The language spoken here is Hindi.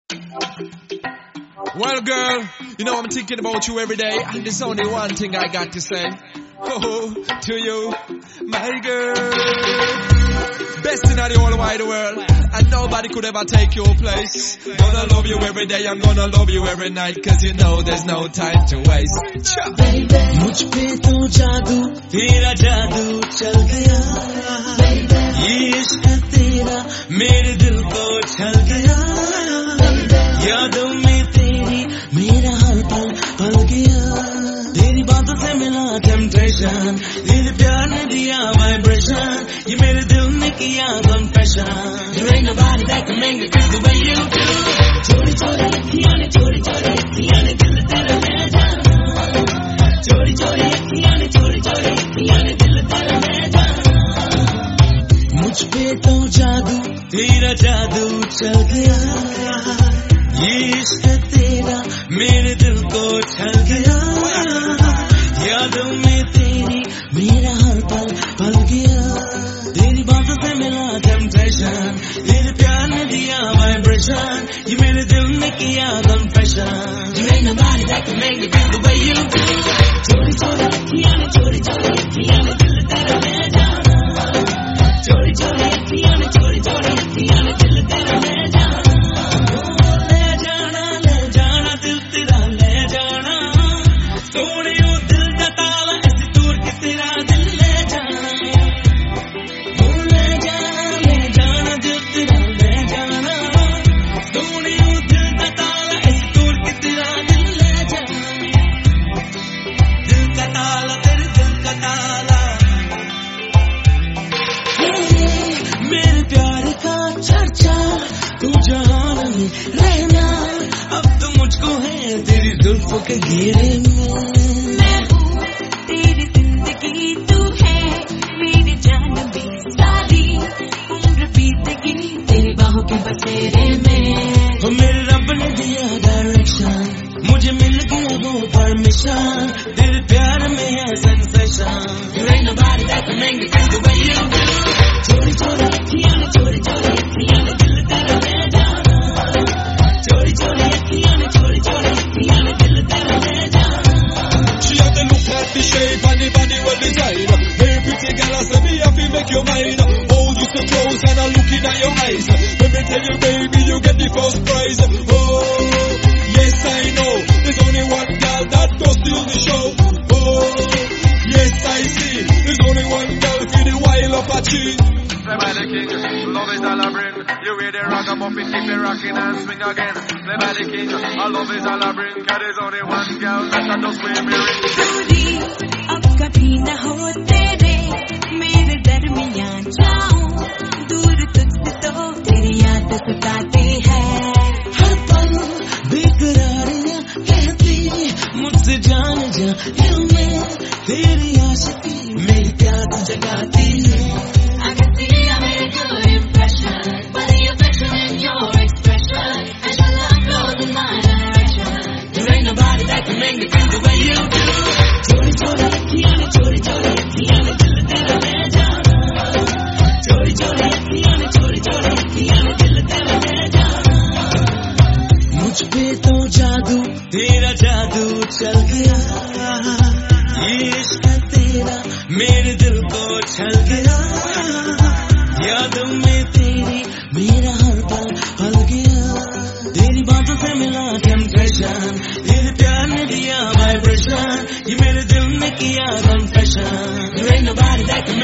Well, girl, you know I'm thinking about you every day, and there's only one thing I got to say. Oh, to you, my girl. Best in the whole wide world, and nobody could ever take your place. Gonna love you every day, I'm gonna love you every night, cause you know there's no time to waste. मुझ पे तो जादू तेरा जादू चल गया, ये इश्क तेरा मेरे दिल को छल गया, यादों में तेरी मेरा हर पल पल गया, तेरी बातों से मिला टेम्पटेशन, तेरे प्यार ने दिया वाइब्रेशन, ये मेरे दिल ने किया confession. There ain't nobody that can make me feel the way you do. चोरी चोरी अखियाँ ने चोरी चोरी अखियाँ ने दिल तेरा ले जाना, चोरी चोरी अखियाँ ने चोरी चोरी अखियाँ ने दिल तेरा ले जाना. मुझ पे तो जादू तेरा जादू चल गया, ये इश्क तेरा मेरे दिल को छल गया, यादों में तेरी मेरा हर पल पल गया, तेरी बातों से मिला टेम्पटेशन, तेरे प्यार ने दिया वाइब्रेशन, ये मेरे दिल ने किया confession. There ain't nobody that can make me feel the way you do. चोरी चोरी अखियाँ ने चोरी चोरी अखियाँ ने दिल तेरा ले जाना, चोरी चोरी अखियाँ ने चोरी चोरी अखियाँ ने दिल तेरा ले जाना, ले जाना दिल तेरा ले जाना, सोने ओ दिल का ताला ऐसे दूर के तेरा दिल ले जाना, ले जाना दिल तेरा ले जाना, सोने ओ दिल का ताला ऐसे दूर के तेरा दिल ले जाना, दिल का ताला तेरे दिल का ताला, मेरे प्यार का चर्चा तू जहान में रहना, अब तो मुझको है तेरी जुल्फों के घेरे में. मैं हूँ तेरी जिंदगी, तू है मेरी जान भी सारी, उम्र बीतेगी तेरी बाहों के बसेरे में. हो मेरे रब ने दिया डायरेक्शन, मुझे मिल गया वो परमिशन, तेरे प्यार में है sensation. There ain't nobody that can make me feel the way you do. चोरी चोरी अखियाँ ने चोरी चोरी अखियाँ ने दिल तेरा ले जाना, चोरी चोरी अखियाँ ने चोरी चोरी अखियाँ ने दिल तेरा ले जाना. She had the look at the shape and the body well designed. Hey pretty girl, I say me have to make your mind. Hold you so close and I'm looking at your eyes. Let me tell you baby, you get the first prize. Oh, yes I know, there's only one girl that does steal the show. Oh, yes I see, there's only one girl for the wild Apache. Play by the king, love is all I bring. You hear the ragamuffin, keep it rocking and swing again. Play by the king, all love is all I bring. Cause there's only one girl that can just wear me ring. दूरी अब कभी न हो तेरे मेरे दरमियान जाऊं, दूर तुझसे तो तेरी याद सताती है, हर पल बेकरारियां कहती मुझसे जान जा दिल में, तेरी आशिकी मेरी प्यास जगाती है. I can see I made a good impression, but the affection in your expression, and your love flows in my direction. There ain't nobody that can make me feel the way you do. चोरी चोरी अखियाँ ने चोरी चोरी अखियाँ ने दिल तेरा ले जाना, चोरी चोरी अखियाँ ने चोरी चोरी अखियाँ ने दिल तेरा ले जाना. मुझ पे तो जादू तेरा जादू चल गया, ये इश्क तेरा मेरे दिल को छल गया, यादों में तेरी मेरा हर पल पल गया, तेरी बातों से मिला टेम्पटेशन, तेरे प्यार ने दिया वाइब्रेशन, ये मेरे दिल ने किया confession. There ain't nobody that can